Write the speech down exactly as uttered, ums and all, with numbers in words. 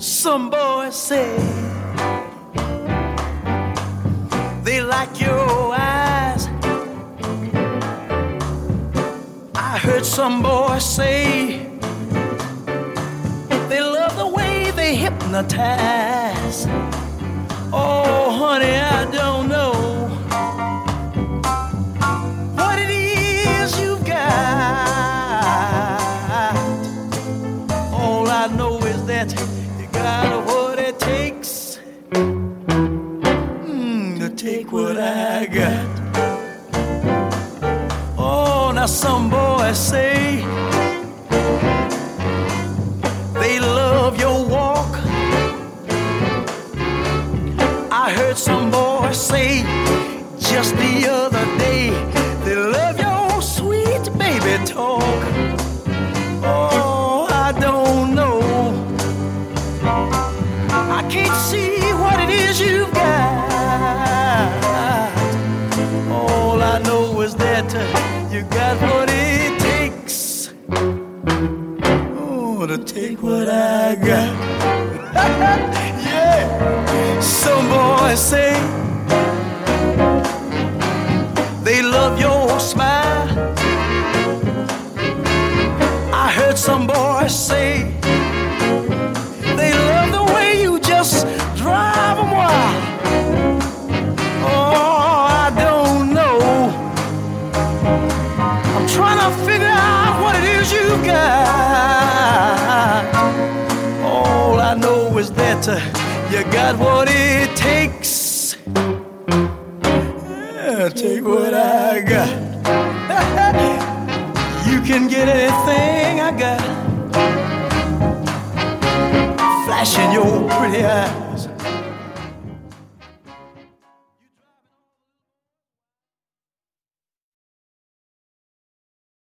Some boys say they like your eyes. I heard some boys say they love the way they hypnotize. Oh, honey, I don't know what it is you've got. All I know is that you got what it takes mm, to take what I got. Oh, now some boys say they love your walk. I heard some boys say just the other day they love your sweet baby talk. Oh, I don't know, I can't see what it is you've got. All I know is that you got what it takes oh, to take what I got. Yeah. Some boys say they love your smile. I heard some boys say they love the way you just drive them wild. Oh, I don't know, I'm trying to figure out what it is you got. All I know is that uh, you got what it takes. Yeah, take what I got. You can get anything I got. Flashing your pretty eyes.